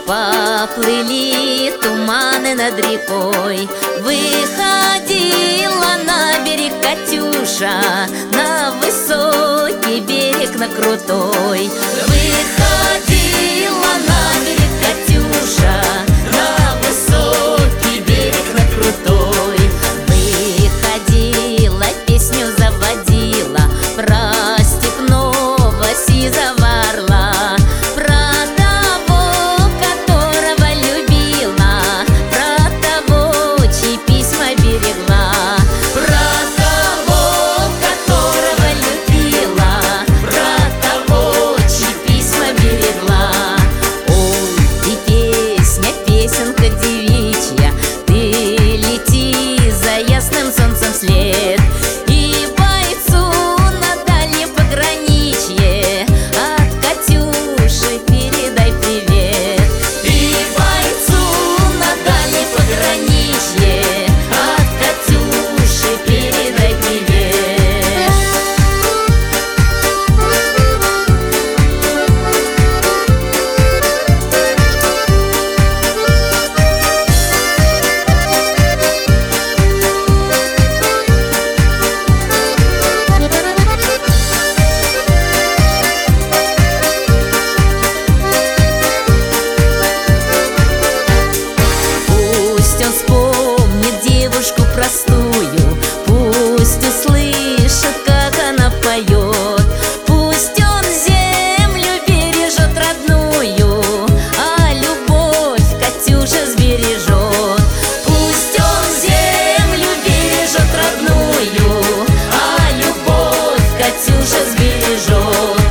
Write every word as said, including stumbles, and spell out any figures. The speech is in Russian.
Поплыли туманы над рекой, выходила на берег Катюша, на высокий берег, на крутой. Выходила на берег Катюша, на высокий берег, на крутой. Выходила, песню заводила про степного сизого орла, про того, которого любила, про того, чьи письма берегла, про того, которого любила, про того, чьи письма берегла. Ой, и песня, песенка девичья, ты лети за ясным солнцем вслед, и бойцу на дальнем пограничье от Катюши передай привет. И бойцу на дальнем пограничье от Катюши передай привет. Пусть он вспомнит девушку простую, пусть услышит, как она поет, пусть он землю бережет родную, а любовь Катюша сбережет. Пусть он землю бережет родную, а любовь Катюша сбережет.